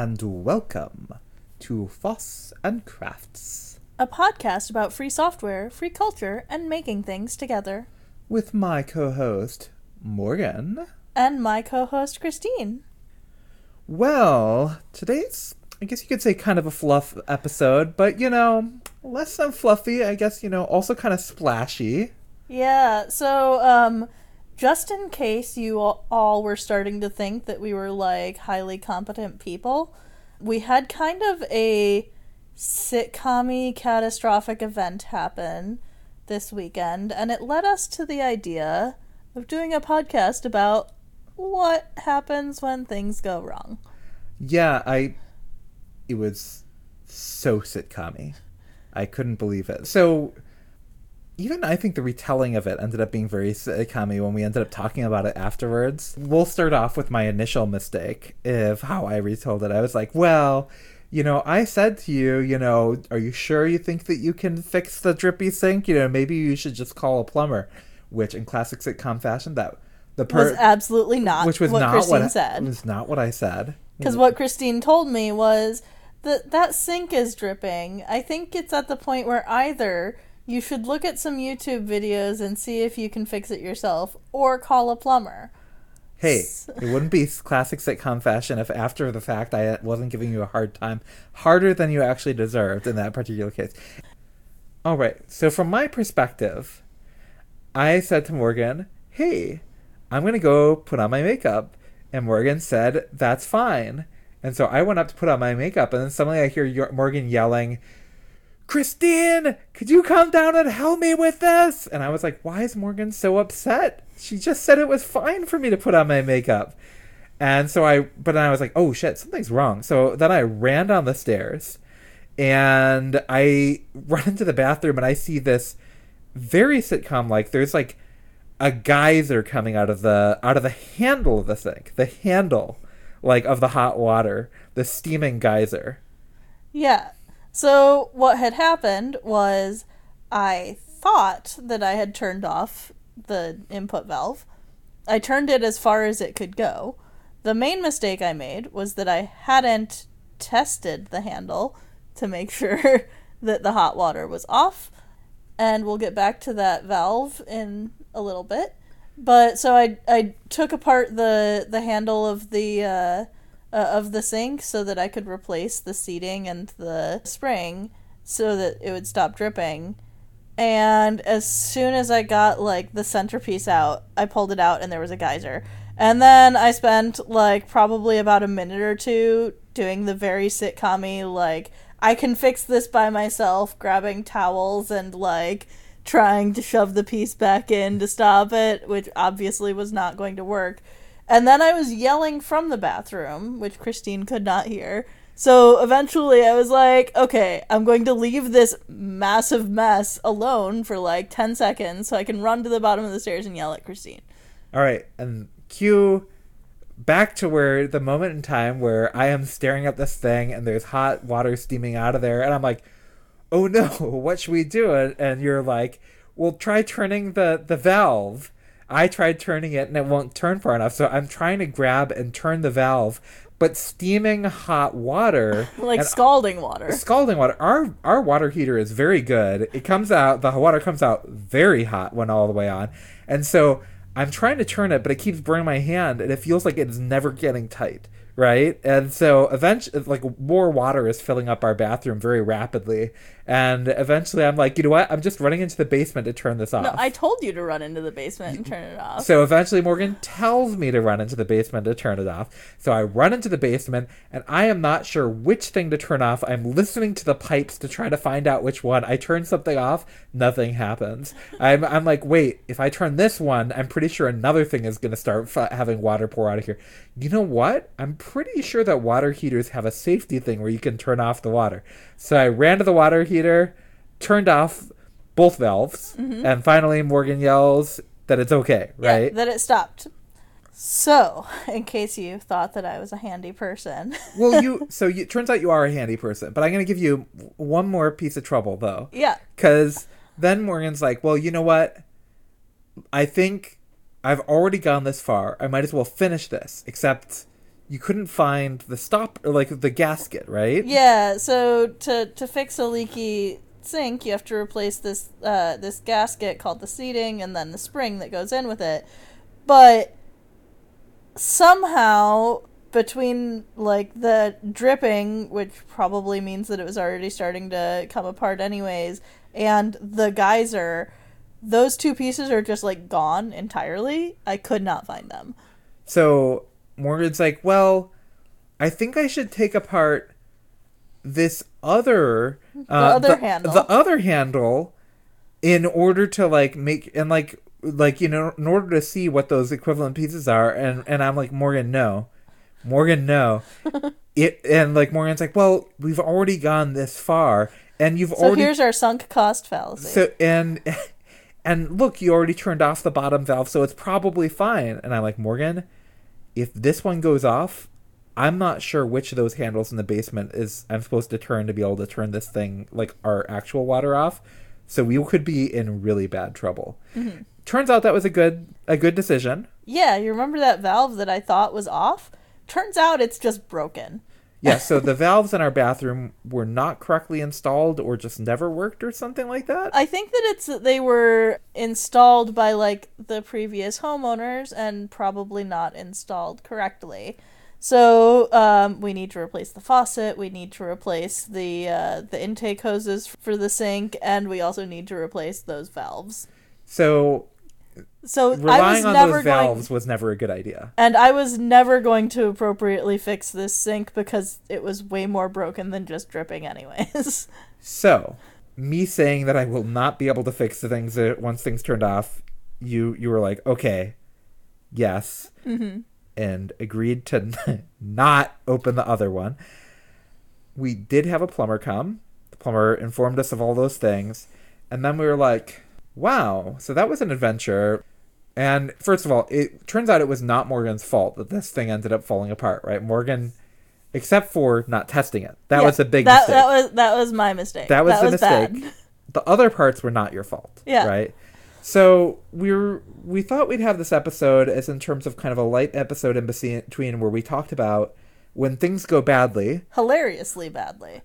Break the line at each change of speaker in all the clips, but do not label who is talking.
and welcome to Foss and Crafts,
a podcast about free software, free culture, and making things together.
with my co-host, Morgan.
And my co-host, Christine.
Well, today's, I guess you could say, kind of a fluff episode, but, less than fluffy, I guess, also kind of splashy.
Yeah, so, just in case you all were starting to think that we were, highly competent people, we had kind of a sitcom-y catastrophic event happen this weekend, and it led us to the idea of doing a podcast about what happens when things go wrong.
Yeah, it was so sitcom-y. I couldn't believe it. So, even I think the retelling of it ended up being very sitcom-y when we ended up talking about it afterwards. We'll start off with my initial mistake of how I retold it. I was like, well, I said to you, are you sure you think that you can fix the drippy sink? Maybe you should just call a plumber. Which, in classic sitcom fashion,
was absolutely not
which was
what
not
Christine said.
It was not what I said.
Because what Christine told me was that sink is dripping. I think it's at the point where either you should look at some YouTube videos and see if you can fix it yourself, or call a plumber.
Hey, it wouldn't be classic sitcom fashion if after the fact I wasn't giving you a hard time, harder than you actually deserved in that particular case. All right, so from my perspective, I said to Morgan, hey, I'm going to go put on my makeup. And Morgan said, that's fine. And so I went up to put on my makeup, and then suddenly I hear Morgan yelling, Christine, could you come down and help me with this? And I was like, why is Morgan so upset? She just said it was fine for me to put on my makeup. And so but then I was like, oh shit, something's wrong. So then I ran down the stairs and I run into the bathroom and I see this very sitcom-like, there's like a geyser coming out of the handle of the sink. The handle, of the hot water. The steaming geyser.
Yeah. So what had happened was I thought that I had turned off the input valve. I turned it as far as it could go. The main mistake I made was that I hadn't tested the handle to make sure that the hot water was off. And we'll get back to that valve in a little bit. But so I took apart the handle of the sink so that I could replace the seating and the spring so that it would stop dripping. And as soon as I got the centerpiece out, I pulled it out and there was a geyser. And then I spent probably about a minute or two doing the very sitcom-y I can fix this by myself, grabbing towels and trying to shove the piece back in to stop it, which obviously was not going to work. And then I was yelling from the bathroom, which Christine could not hear. So eventually I was like, okay, I'm going to leave this massive mess alone for 10 seconds so I can run to the bottom of the stairs and yell at Christine.
All right, and cue back to where the moment in time where I am staring at this thing and there's hot water steaming out of there and I'm like, oh no, what should we do? And you're like, well, try turning the valve. I tried turning it and it won't turn far enough. So I'm trying to grab and turn the valve, but steaming hot water.
Scalding water.
Scalding water. Our water heater is very good. The water comes out very hot when all the way on. And so I'm trying to turn it, but it keeps burning my hand, and it feels like it is never getting tight, right? And so eventually, more water is filling up our bathroom very rapidly, and eventually I'm like, you know what? I'm just running into the basement to turn this off.
No, I told you to run into the basement and turn it off.
So eventually Morgan tells me to run into the basement to turn it off. So I run into the basement, and I am not sure which thing to turn off. I'm listening to the pipes to try to find out which one. I turn something off, nothing happens. I'm like, wait, if I turn this one, I'm pretty sure another thing is going to start having water pour out of here. You know what? I'm pretty sure that water heaters have a safety thing where you can turn off the water. So I ran to the water heater, turned off both valves, and finally Morgan yells that it's okay, right?
Yeah, that it stopped. So, in case you thought that I was a handy person.
Well, it turns out you are a handy person, but I'm going to give you one more piece of trouble, though.
Yeah.
Because then Morgan's like, well, you know what? I think I've already gone this far. I might as well finish this, except you couldn't find the stop, or like the gasket, right?
Yeah, so to fix a leaky sink, you have to replace this gasket called the seating and then the spring that goes in with it. But somehow between like the dripping, which probably means that it was already starting to come apart anyways, and the geyser, those two pieces are just like gone entirely. I could not find them.
So Morgan's like, well, I think I should take apart this other
handle.
the other handle in order to like make and like in order to see what those equivalent pieces are. And I'm like, Morgan, no. And like Morgan's like, well, we've already gone this far, and
So here's our sunk cost fallacy.
So and look, you already turned off the bottom valve, so it's probably fine. And I'm like, Morgan, if this one goes off, I'm not sure which of those handles in the basement I'm supposed to turn to be able to turn this thing, like our actual water off. So we could be in really bad trouble. Mm-hmm. Turns out that was a good decision.
Yeah, you remember that valve that I thought was off? Turns out it's just broken.
Yeah, so the valves in our bathroom were not correctly installed or just never worked or something like that.
I think that they were installed by like the previous homeowners and probably not installed correctly. So we need to replace the faucet, we need to replace the intake hoses for the sink, and we also need to replace those valves.
So relying on those valves was never a good idea.
And I was never going to appropriately fix this sink because it was way more broken than just dripping anyways.
So, me saying that I will not be able to fix the things once things turned off, you were like, okay, yes. Mm-hmm. And agreed to not open the other one. We did have a plumber come. The plumber informed us of all those things. And then we were like, wow, so that was an adventure. And first of all, it turns out it was not Morgan's fault that this thing ended up falling apart, right? Morgan, except for not testing it. That was a big mistake.
That was my mistake.
That was the mistake.
Bad.
The other parts were not your fault, right? So we thought we'd have this episode as in terms of kind of a light episode in between where we talked about when things go badly.
Hilariously badly.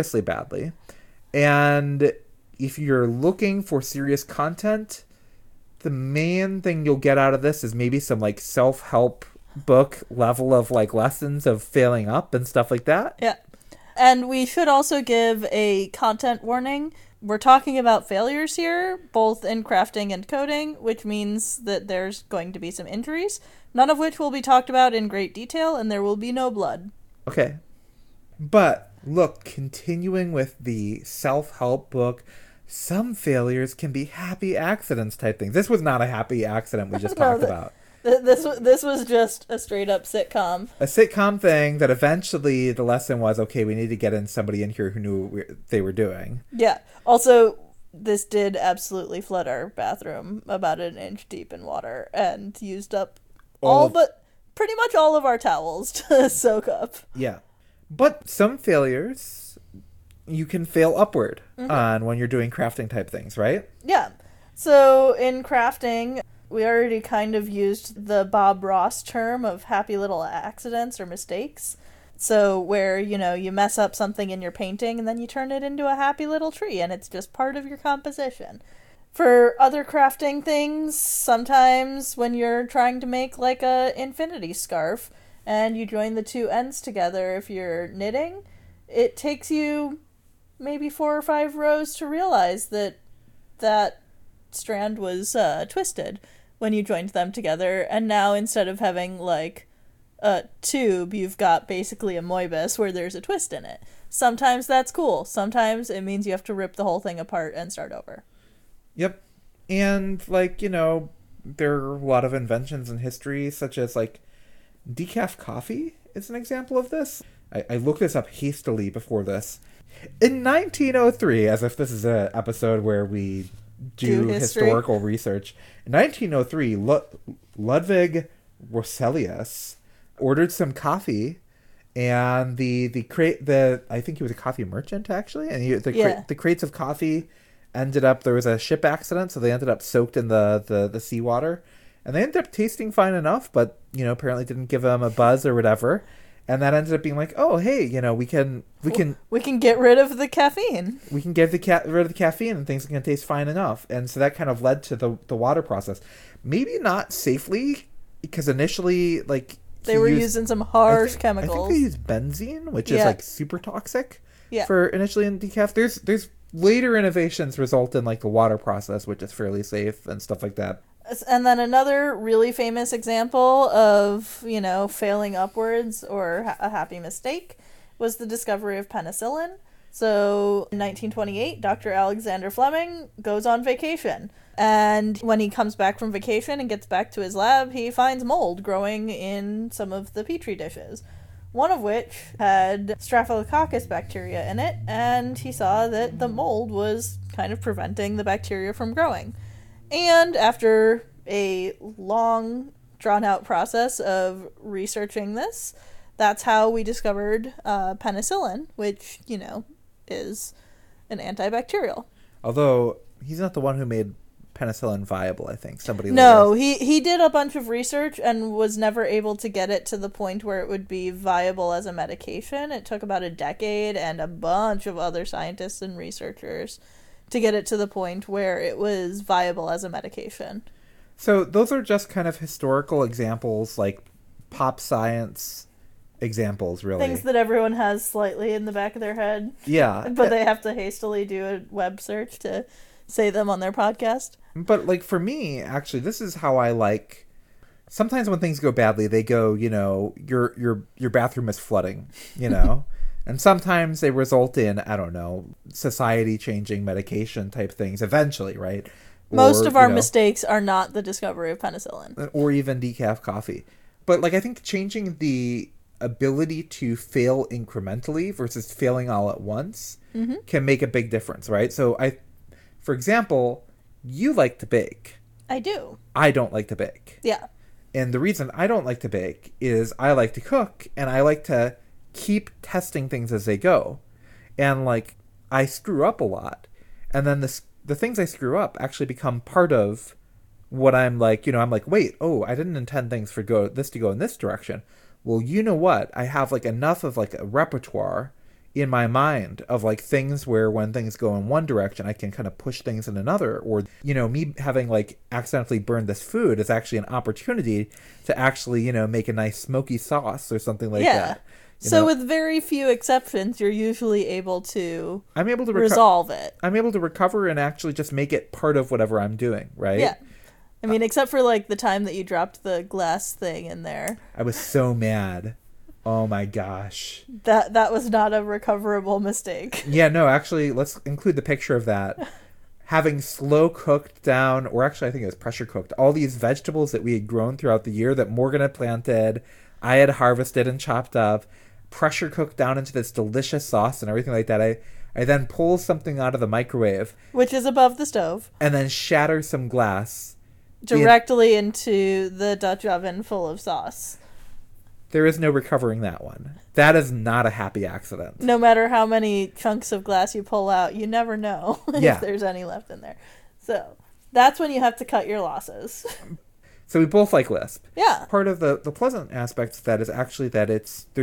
And if you're looking for serious content, the main thing you'll get out of this is maybe some like self-help book level of like lessons of failing up and stuff like that.
Yeah. And we should also give a content warning. We're talking about failures here, both in crafting and coding, which means that there's going to be some injuries, none of which will be talked about in great detail, and there will be no blood.
Okay. But, look, continuing with the self-help book, some failures can be happy accidents type things. This was not a happy accident we just talked about.
This was just a straight-up sitcom.
A sitcom thing that eventually the lesson was, okay, we need to get in somebody in here who knew what they were doing.
Yeah. Also, this did absolutely flood our bathroom about an inch deep in water and used up but pretty much all of our towels to soak up.
Yeah. But some failures you can fail upward on when you're doing crafting type things, right?
Yeah. So in crafting, we already kind of used the Bob Ross term of happy little accidents or mistakes. So where, you mess up something in your painting and then you turn it into a happy little tree and it's just part of your composition. For other crafting things, sometimes when you're trying to make like a infinity scarf and you join the two ends together, if you're knitting, it takes you maybe 4 or 5 rows to realize that strand was twisted when you joined them together, and now instead of having like a tube, you've got basically a moibus where there's a twist in it. Sometimes that's cool. Sometimes it means you have to rip the whole thing apart and start over.
Yep. And there are a lot of inventions in history, such as like decaf coffee is an example of this. I looked this up hastily before this. In 1903, as if this is an episode where we do historical research. In 1903, Ludwig Roselius ordered some coffee, and the I think he was a coffee merchant actually, and the crates of coffee ended up, there was a ship accident, so they ended up soaked in the seawater, And they ended up tasting fine enough, but, apparently didn't give them a buzz or whatever. And that ended up being like, oh, hey, we can
get rid of the caffeine.
We can get rid of the caffeine and things can taste fine enough. And so that kind of led to the water process. Maybe not safely, because initially, like,
they were using some harsh chemicals.
I think they used benzene, which is like super toxic for initially in decaf. There's later innovations result in like the water process, which is fairly safe and stuff like that.
And then another really famous example of, failing upwards or a happy mistake was the discovery of penicillin. So in 1928, Dr. Alexander Fleming goes on vacation. And when he comes back from vacation and gets back to his lab, he finds mold growing in some of the petri dishes, one of which had Staphylococcus bacteria in it, and he saw that the mold was kind of preventing the bacteria from growing. And after a long, drawn-out process of researching this, that's how we discovered penicillin, which, is an antibacterial.
Although, he's not the one who made penicillin viable, I think. Somebody
No, he did a bunch of research and was never able to get it to the point where it would be viable as a medication. It took about a decade and a bunch of other scientists and researchers to get it to the point where it was viable as a medication.
So those are just kind of historical examples, like pop science examples, really.
Things that everyone has slightly in the back of their head.
Yeah.
But they have to hastily do a web search to say them on their podcast.
But, like, for me, actually, this is how I like... Sometimes when things go badly, they go, your bathroom is flooding, And sometimes they result in, I don't know, society-changing medication type things eventually, right?
Most of our mistakes are not the discovery of penicillin.
Or even decaf coffee. But, like, I think changing the ability to fail incrementally versus failing all at once can make a big difference, right? So, for example, you like to bake.
I do.
I don't like to bake.
Yeah.
And the reason I don't like to bake is I like to cook, and I like to keep testing things as they go. And, like, I screw up a lot. And then the things I screw up actually become part of what I'm like, I'm like, wait, I didn't intend things to go in this direction. Well, you know what? I have, like, enough of, like, a repertoire in my mind of, like, things where when things go in one direction, I can kind of push things in another. Or, me having, like, accidentally burned this food is actually an opportunity to actually, make a nice smoky sauce or something like that.
So with very few exceptions, you're usually able to resolve it.
I'm able to recover and actually just make it part of whatever I'm doing, right?
Yeah. I mean, except for, like, the time that you dropped the glass thing in there.
I was so mad. Oh my gosh.
That was not a recoverable mistake.
Yeah, no, actually, let's include the picture of that. Having slow cooked down, or actually I think it was pressure cooked, all these vegetables that we had grown throughout the year that Morgan had planted, I had harvested and chopped up, pressure cooked down into this delicious sauce and everything like that. I then pull something out of the microwave.
Which is above the stove.
And then shatter some glass.
Directly into the Dutch oven full of sauce.
There is no recovering that one. That is not a happy accident.
No matter how many chunks of glass you pull out, you never know if there's any left in there. So that's when you have to cut your losses.
So we both like Lisp.
Yeah.
Part of the pleasant aspects of that is actually that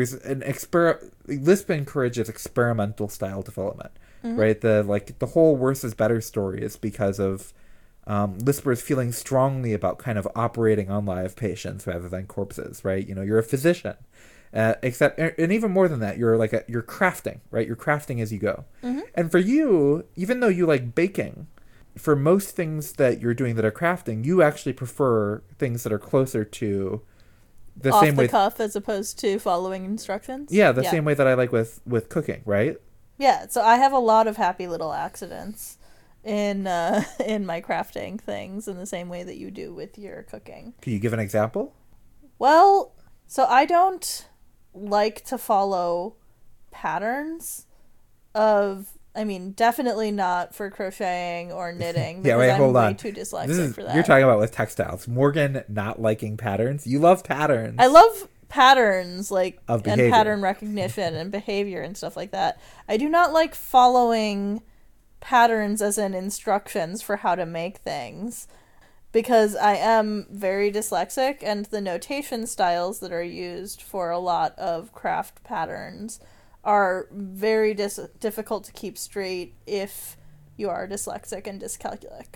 Lisp encourages experimental style development, right? The whole worse is better story is because of Lispers feeling strongly about kind of operating on live patients rather than corpses, right? You're a physician, and even more than that, you're crafting, right? You're crafting as you go. And for you, even though you like baking, for most things that you're doing that are crafting, you actually prefer things that are closer to the
off
same
the
way
cuff as opposed to following instructions.
Yeah, same way that I like with cooking, right?
Yeah, so I have a lot of happy little accidents in my crafting things in the same way that you do with your cooking.
Can you give an example?
Well, so I don't like to follow patterns definitely not for crocheting or knitting.
Yeah, wait, hold on.
I'm way too dyslexic for that.
You're talking about with textiles. Morgan not liking patterns. You love patterns.
I love patterns, like,
and
pattern recognition and behavior and stuff like that. I do not like following patterns as in instructions for how to make things, because I am very dyslexic, and the notation styles that are used for a lot of craft patterns are very difficult to keep straight if you are dyslexic and dyscalculic.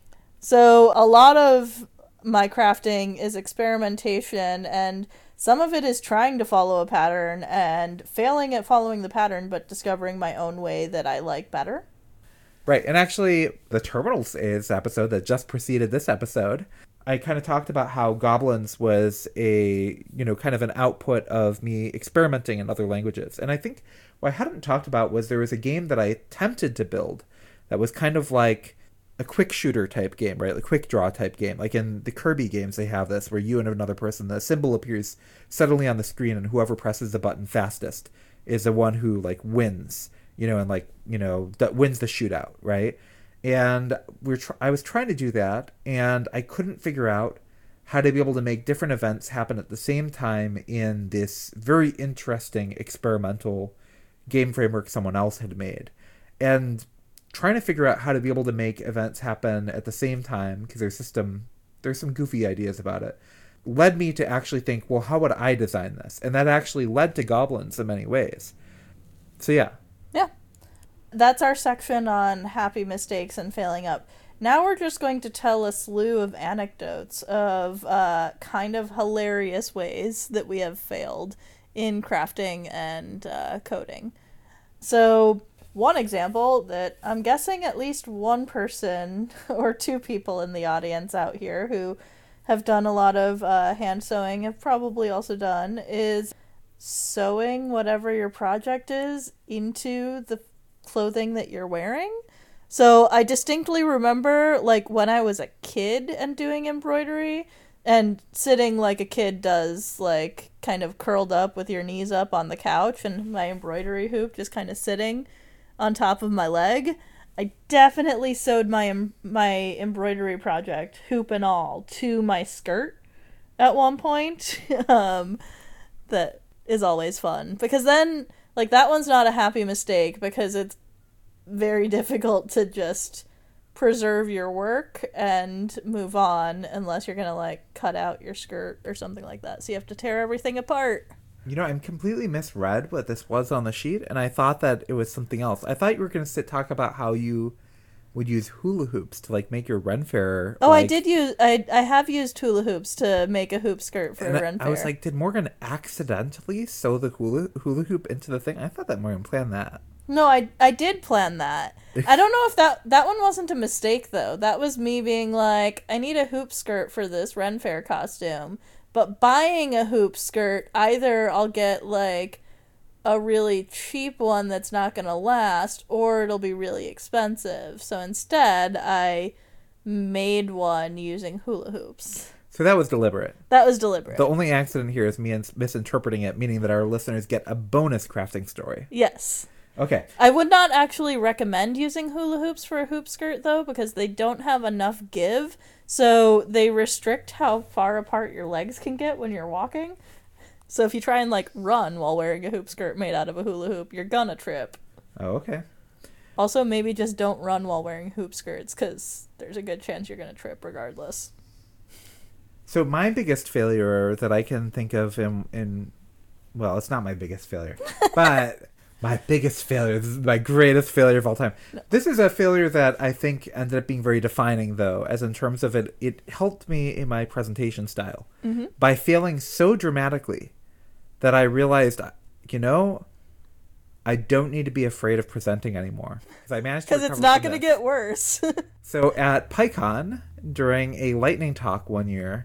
So a lot of my crafting is experimentation, and some of it is trying to follow a pattern and failing at following the pattern, but discovering my own way that I like better.
Right, and actually, the Terminals is episode that just preceded this episode. I kind of talked about how Goblins was a, kind of an output of me experimenting in other languages. And I think what I hadn't talked about was there was a game that I attempted to build that was kind of like a quick shooter type game, right? A quick draw type game. Like in the Kirby games, they have this where you and another person, the symbol appears suddenly on the screen, and whoever presses the button fastest is the one who wins. That wins the shootout, right? And I was trying to do that, and I couldn't figure out how to be able to make different events happen at the same time in this very interesting experimental game framework someone else had made. And trying to figure out how to be able to make events happen at the same time, because there's some goofy ideas about it, led me to actually think, well, how would I design this? And that actually led to Goblins in many ways. So yeah.
Yeah. That's our section on happy mistakes and failing up. Now we're just going to tell a slew of anecdotes of kind of hilarious ways that we have failed in crafting and coding. So one example that I'm guessing at least one person or two people in the audience out here who have done a lot of hand sewing have probably also done is sewing whatever your project is into the clothing that you're wearing. So I distinctly remember when I was a kid and doing embroidery and sitting like a kid does, kind of curled up with your knees up on the couch and my embroidery hoop just kind of sitting on top of my leg. I definitely sewed my embroidery project, hoop and all, to my skirt at one point. That is always fun, because then that one's not a happy mistake, because it's very difficult to just preserve your work and move on unless you're gonna cut out your skirt or something like that, so you have to tear everything apart.
I'm completely misread what this was on the sheet, and I thought that it was something else. I thought you were going to talk about how you would use hula hoops to make your Ren Fair.
Oh, I did use. I have used hula hoops to make a hoop skirt for a Ren Fair.
I was like, did Morgan accidentally sew the hula hoop into the thing? I thought that Morgan planned that.
No, I did plan that. I don't know if that one wasn't a mistake though. That was me being like, I need a hoop skirt for this Ren Fair costume. But buying a hoop skirt, either I'll get a really cheap one that's not going to last, or it'll be really expensive. So instead, I made one using hula hoops.
So that was deliberate.
That was deliberate.
The only accident here is me misinterpreting it, meaning that our listeners get a bonus crafting story.
Yes.
Okay.
I would not actually recommend using hula hoops for a hoop skirt, though, because they don't have enough give. So they restrict how far apart your legs can get when you're walking. So if you try and run while wearing a hoop skirt made out of a hula hoop, you're gonna trip.
Oh, okay.
Also, maybe just don't run while wearing hoop skirts, because there's a good chance you're gonna trip regardless.
So my biggest failure that I can think of well, it's not my biggest failure, but my biggest failure, this is my greatest failure of all time. No. This is a failure that I think ended up being very defining, though, as in terms of it helped me in my presentation style. Mm-hmm. By failing so dramatically that I realized, I don't need to be afraid of presenting anymore.
Because it's not going to get worse.
So at PyCon, during a lightning talk one year,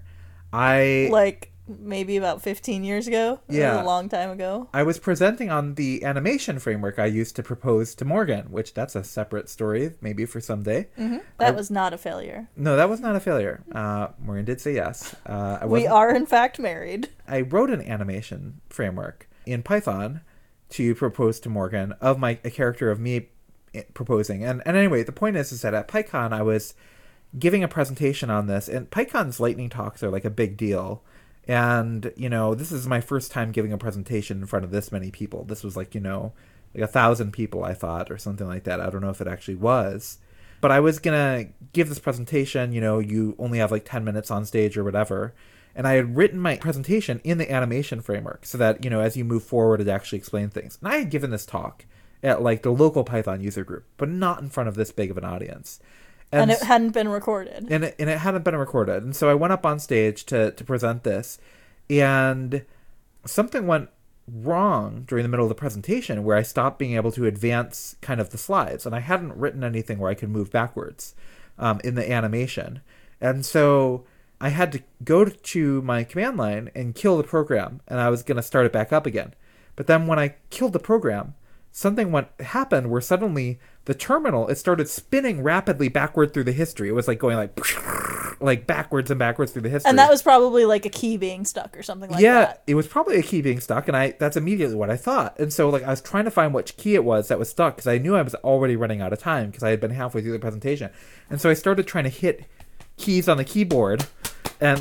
maybe about 15 years ago.
Yeah.
A long time ago.
I was presenting on the animation framework I used to propose to Morgan, which that's a separate story, maybe for someday.
Mm-hmm. That was not a failure.
No, that was not a failure. Morgan did say yes.
We are, in fact, married.
I wrote an animation framework in Python to propose to Morgan of a character of me proposing. And anyway, the point is that at PyCon, I was giving a presentation on this, and PyCon's lightning talks are a big deal. And, this is my first time giving a presentation in front of this many people. This was 1,000 people, I thought, or something like that. I don't know if it actually was. but I was going to give this presentation, you know, you only have like 10 minutes on stage or whatever. And I had written my presentation in the animation framework so that, you know, as you move forward, it actually explains things. And I had given this talk at like the local Python user group, but not in front of this big of an audience.
And it hadn't been recorded.
And it hadn't been recorded. And so I went up on stage to present this, and something went wrong during the middle of the presentation where I stopped being able to advance kind of the slides. And I hadn't written anything where I could move backwards in the animation. And so I had to go to my command line and kill the program, and I was going to start it back up again. But then when I killed the program, something happened where suddenly the terminal, it started spinning rapidly backward through the history. It was like going like backwards and backwards through the history.
And that was probably like a key being stuck or something like that.
Yeah, it was probably a key being stuck, and that's immediately what I thought. And so like I was trying to find which key it was that was stuck, because I knew I was already running out of time because I had been halfway through the presentation. And so I started trying to hit keys on the keyboard and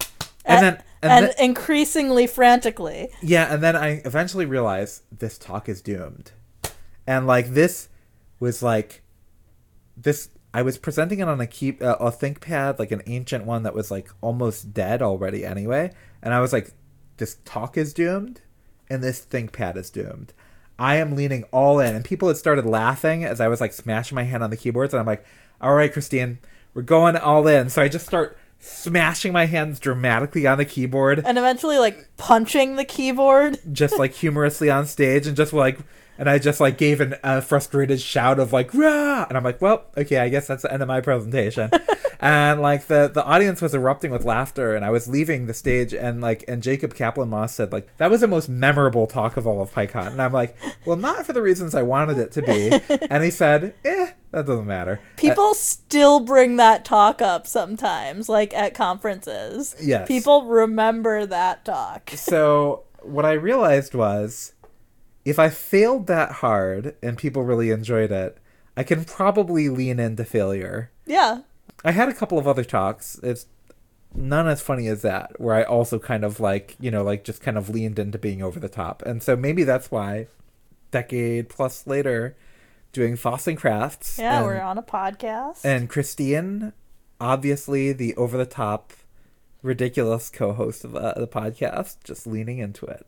then
increasingly frantically.
Yeah, and then I eventually realized this talk is doomed. And like this was like this, I was presenting it on a ThinkPad, like an ancient one that was like almost dead already anyway. And I was like, this talk is doomed and this ThinkPad is doomed. I am leaning all in. And people had started laughing as I was like smashing my hand on the keyboards. And I'm like, all right, Christine, we're going all in. So I just start smashing my hands dramatically on the keyboard.
And eventually like punching the keyboard.
Just like humorously on stage, and just like... And I just like gave a frustrated shout of like, rah! And I'm like, well, okay, I guess that's the end of my presentation. And like the audience was erupting with laughter, and I was leaving the stage, and Jacob Kaplan-Moss said like, that was the most memorable talk of all of PyCon. And I'm like, well, not for the reasons I wanted it to be. And he said, that doesn't matter.
People still bring that talk up sometimes, like at conferences.
Yes.
People remember that talk.
So what I realized was, if I failed that hard and people really enjoyed it, I can probably lean into failure.
Yeah.
I had a couple of other talks. It's none as funny as that, where I also kind of like, you know, like just kind of leaned into being over the top. And so maybe that's why decade plus later doing Foss and Crafts.
Yeah, we're on a podcast.
And Christine, obviously the over the top, ridiculous co-host of the podcast, just leaning into it.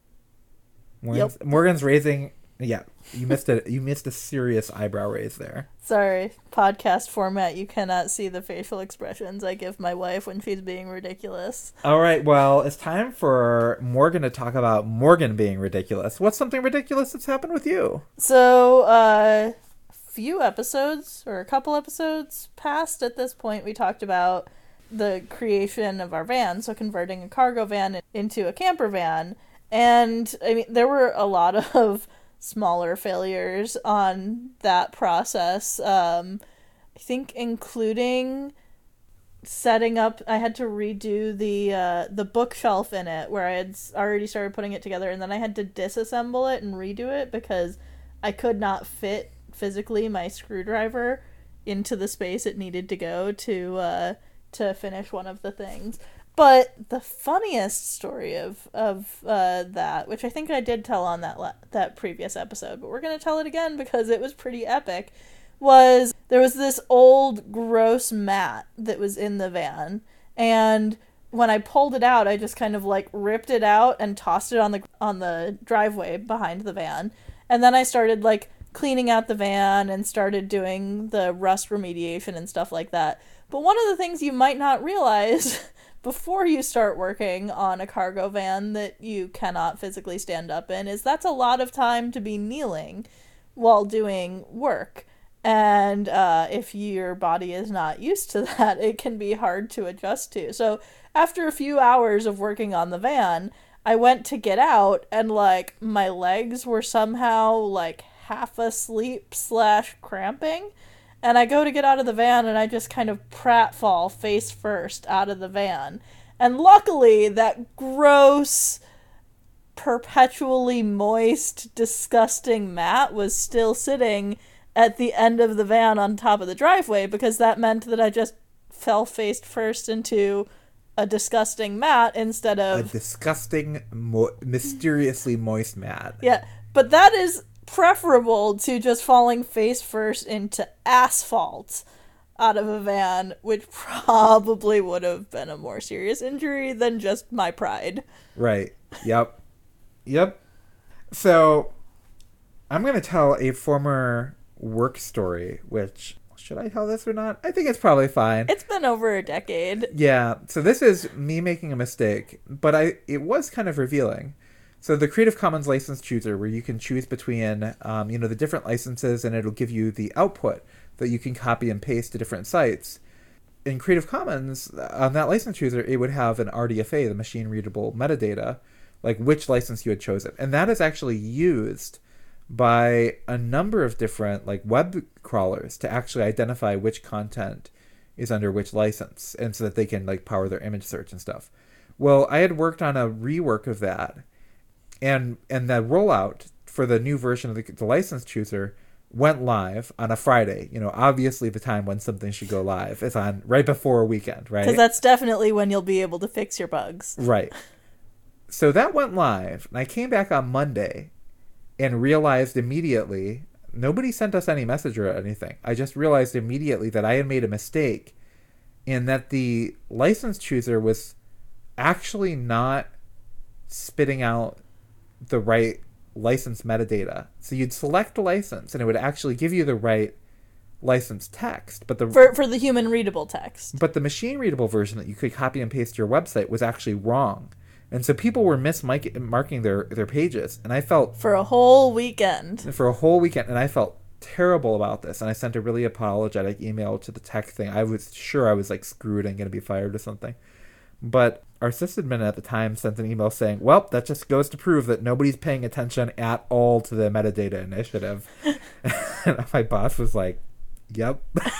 Morgan's raising. Yeah, you missed it. You missed a serious eyebrow raise there.
Sorry, podcast format. You cannot see the facial expressions I give my wife when she's being ridiculous.
All right, well, it's time for Morgan to talk about Morgan being ridiculous. What's something ridiculous that's happened with you?
So, a couple episodes past at this point, we talked about the creation of our van, so converting a cargo van into a camper van. And, I mean, there were a lot of smaller failures on that process. I think including setting up, I had to redo the bookshelf in it where I had already started putting it together, and then I had to disassemble it and redo it because I could not fit physically my screwdriver into the space it needed to go to finish one of the things. But the funniest story of that, which I think I did tell on that previous episode, but we're going to tell it again because it was pretty epic, was there was this old gross mat that was in the van, and when I pulled it out, I just kind of like ripped it out and tossed it on the driveway behind the van, and then I started like cleaning out the van and started doing the rust remediation and stuff like that. But one of the things you might not realize before you start working on a cargo van that you cannot physically stand up in is that's a lot of time to be kneeling while doing work. And if your body is not used to that, it can be hard to adjust to. So after a few hours of working on the van, I went to get out, and like my legs were somehow like half asleep / cramping. And I go to get out of the van, and I just kind of pratfall face first out of the van. And luckily, that gross, perpetually moist, disgusting mat was still sitting at the end of the van on top of the driveway, because that meant that I just fell face first into a disgusting mat instead of...
A disgusting, mysteriously moist mat.
Yeah, but that is preferable to just falling face first into asphalt out of a van, which probably would have been a more serious injury than just my pride.
Right. Yep. Yep. So I'm going to tell a former work story, which, should I tell this or not? I think it's probably fine.
It's been over a decade.
Yeah. So this is me making a mistake, but it was kind of revealing. So the Creative Commons license chooser, where you can choose between, the different licenses, and it'll give you the output that you can copy and paste to different sites. In Creative Commons, on that license chooser, it would have an RDFA, the machine readable metadata, like which license you had chosen. And that is actually used by a number of different like web crawlers to actually identify which content is under which license, and so that they can like power their image search and stuff. Well, I had worked on a rework of that, and the rollout for the new version of the license chooser went live on a Friday. Obviously the time when something should go live is on right before a weekend, right?
Because that's definitely when you'll be able to fix your bugs.
Right. So that went live, and I came back on Monday and realized immediately, nobody sent us any message or anything. I just realized immediately that I had made a mistake in that the license chooser was actually not spitting out the right license metadata. So you'd select a license and it would actually give you the right license text, but
for the human readable text.
But the machine readable version that you could copy and paste to your website was actually wrong. And so people were mismarking their pages, and I felt
for a whole weekend,
and I felt terrible about this, and I sent a really apologetic email to the tech thing. I was sure I was like screwed and going to be fired or something. But our sysadmin at the time sent an email saying, well, that just goes to prove that nobody's paying attention at all to the metadata initiative. And my boss was like, yep.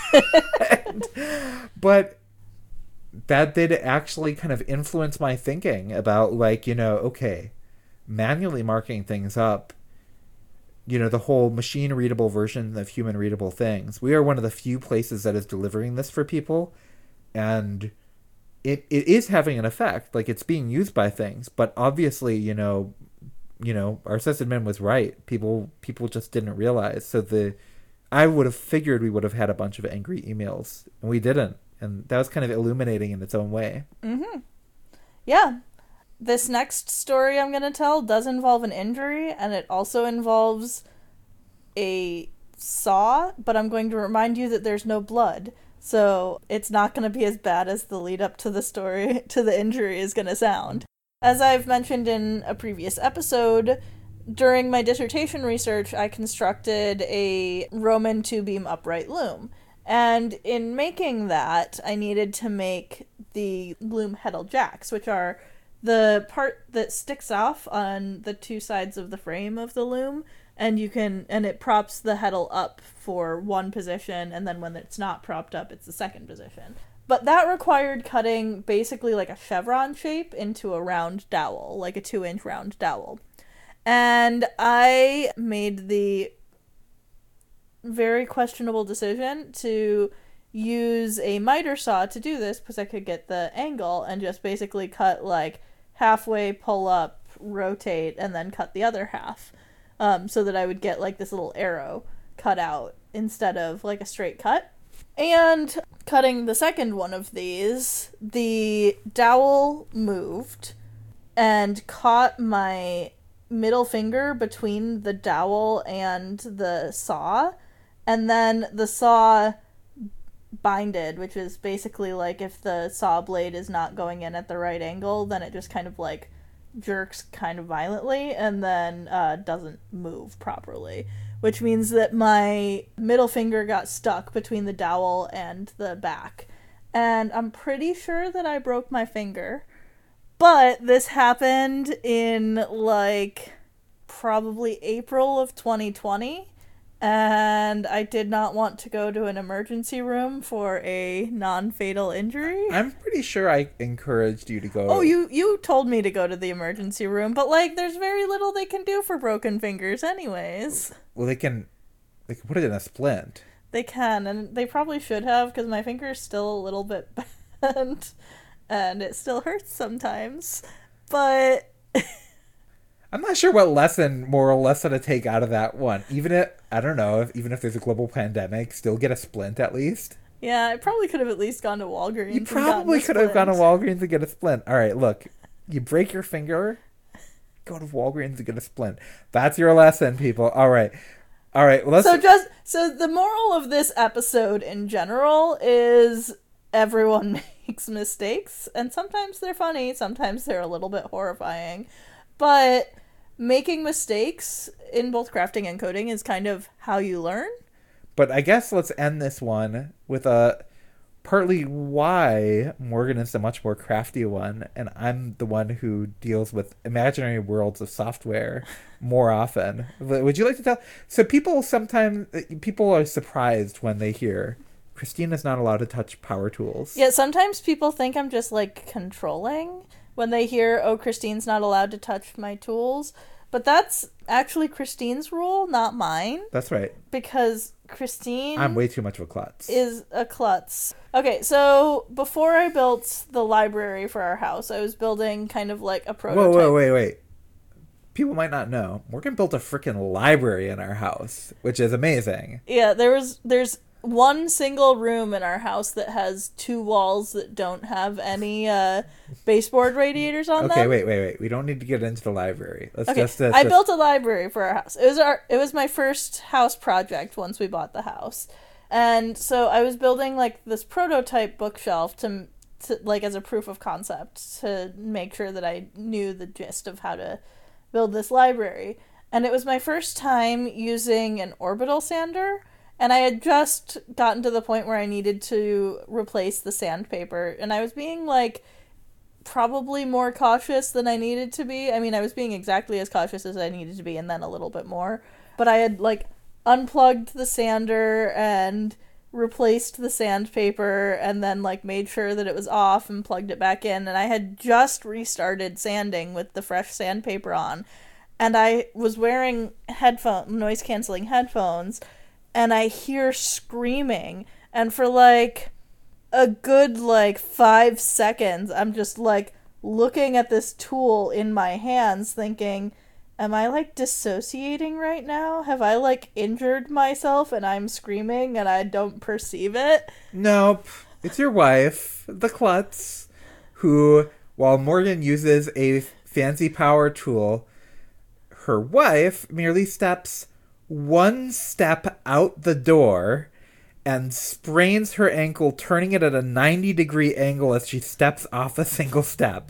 But that did actually kind of influence my thinking about okay, manually marking things up, the whole machine readable version of human readable things. We are one of the few places that is delivering this for people. And it is having an effect. Like, it's being used by things, but obviously, our sysadmin was right. People just didn't realize. So I would have figured we would have had a bunch of angry emails, and we didn't. And that was kind of illuminating in its own way.
Mm-hmm. Yeah. This next story I'm going to tell does involve an injury, and it also involves a saw, but I'm going to remind you that there's no blood. So it's not going to be as bad as the lead up to the story, to the injury is going to sound. As I've mentioned in a previous episode, during my dissertation research, I constructed a Roman 2-beam upright loom. And in making that, I needed to make the loom heddle jacks, which are the part that sticks off on the two sides of the frame of the loom, and it props the heddle up for one position, and then when it's not propped up, it's the second position. But that required cutting basically like a chevron shape into a round dowel, like a 2-inch round dowel. And I made the very questionable decision to use a miter saw to do this, because I could get the angle and just basically cut like halfway, pull up, rotate, and then cut the other half, so that I would get like this little arrow cut out instead of like a straight cut. And cutting the second one of these, the dowel moved and caught my middle finger between the dowel and the saw, and then the saw binded, which is basically like if the saw blade is not going in at the right angle, then it just kind of like jerks kind of violently and then doesn't move properly, which means that my middle finger got stuck between the dowel and the back, and I'm pretty sure that I broke my finger. But this happened in like probably April of 2020, and I did not want to go to an emergency room for a non-fatal injury.
I'm pretty sure I encouraged you to go.
Oh, you told me to go to the emergency room, but like there's very little they can do for broken fingers anyways.
Well, they can put it in a splint.
They can, and they probably should have, because my finger is still a little bit bent, and it still hurts sometimes. But
I'm not sure what moral lesson to take out of that one. I don't know, even if there's a global pandemic, still get a splint at least.
Yeah, I probably could have at least gone to Walgreens.
You probably could have gone to Walgreens to get a splint. All right, look, you break your finger, go to Walgreens to get a splint. That's your lesson, people. All right. Well,
so the moral of this episode in general is everyone makes mistakes, and sometimes they're funny, sometimes they're a little bit horrifying, but making mistakes in both crafting and coding is kind of how you learn.
But I guess let's end this one with partly why Morgan is the much more crafty one, and I'm the one who deals with imaginary worlds of software more often. Would you like to tell? So people are surprised when they hear Christine is not allowed to touch power tools.
Yeah, sometimes people think I'm just like controlling when they hear, oh, Christine's not allowed to touch my tools. But that's actually Christine's rule, not mine.
That's right.
Because Christine...
I'm way too much of a klutz.
...is a klutz. Okay, so before I built the library for our house, I was building kind of like a prototype.
Whoa, wait. People might not know. Morgan built a freaking library in our house, which is amazing.
Yeah, there's one single room in our house that has 2 walls that don't have any baseboard radiators on them.
Okay, wait. We don't need to get into the library.
I built a library for our house. It was my first house project once we bought the house. And so I was building like this prototype bookshelf to like as a proof of concept to make sure that I knew the gist of how to build this library. And it was my first time using an orbital sander. And I had just gotten to the point where I needed to replace the sandpaper. And I was being, like, probably more cautious than I needed to be. I mean, I was being exactly as cautious as I needed to be and then a little bit more. But I had, like, unplugged the sander and replaced the sandpaper and then, like, made sure that it was off and plugged it back in. And I had just restarted sanding with the fresh sandpaper on. And I was wearing noise-canceling headphones. And I hear screaming, and for, like, a good, 5 seconds, I'm just, looking at this tool in my hands, thinking, am I, dissociating right now? Have I, injured myself, and I'm screaming, and I don't perceive it?
Nope. It's your wife, the klutz, who, while Morgan uses a fancy power tool, her wife merely steps 1 step out the door and sprains her ankle, turning it at a 90-degree angle as she steps off a single step.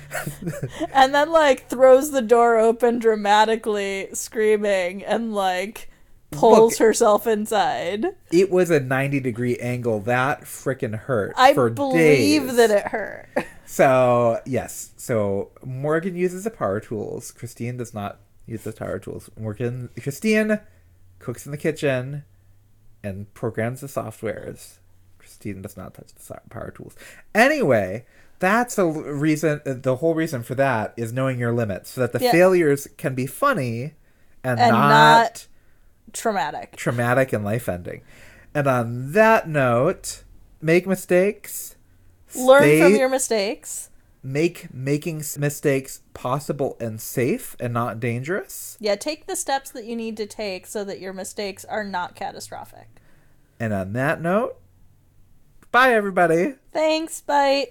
And then, throws the door open dramatically, screaming, and, pulls herself inside.
It was a 90-degree angle. That frickin' hurt
for days. I believe that it hurt.
So, yes. So, Morgan uses the power tools. Christine does not use the power tools. Christine cooks in the kitchen and programs the softwares. Christine does not touch the power tools. Anyway, that's the reason. The whole reason for that is knowing your limits, so that the failures can be funny and not traumatic and life-ending. And on that note, make mistakes.
Learn from your mistakes.
Making mistakes possible and safe and not dangerous.
Yeah, take the steps that you need to take so that your mistakes are not catastrophic.
And on that note, bye everybody.
Thanks, bye.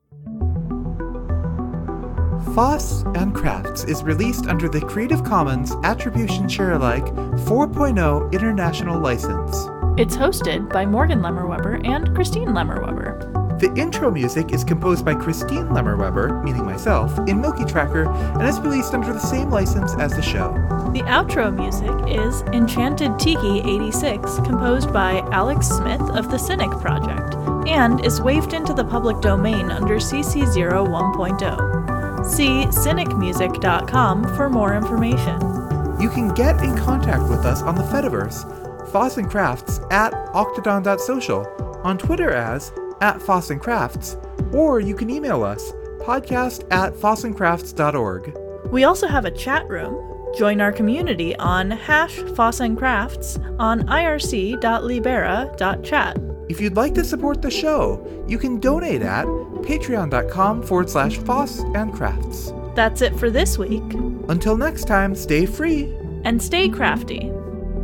Foss and Crafts is released under the Creative Commons Attribution Share-alike 4.0 International License.
It's hosted by Morgan Lemmer-Webber and Christine Lemmer-Webber.
The intro music is composed by Christine Lemmer-Webber, meaning myself, in Milky Tracker, and is released under the same license as the show.
The outro music is Enchanted Tiki 86, composed by Alex Smith of the Cynic Project, and is waived into the public domain under CC 01.0. See cynicmusic.com for more information.
You can get in contact with us on the Fediverse, Foss and Crafts at octodon.social, on Twitter as @Foss and Crafts, or you can email us, podcast@fossandcrafts.org.
We also have a chat room. Join our community on #FossandCrafts on irc.libera.chat.
If you'd like to support the show, you can donate at patreon.com/fossandcrafts.
That's it for this week.
Until next time, stay free.
And stay crafty.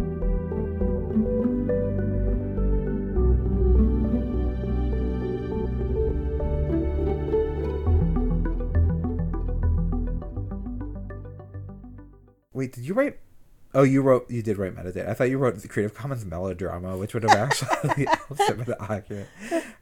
Wait, did you write... Oh, you did write Metadata. I thought you wrote the Creative Commons melodrama, which would have actually also been accurate.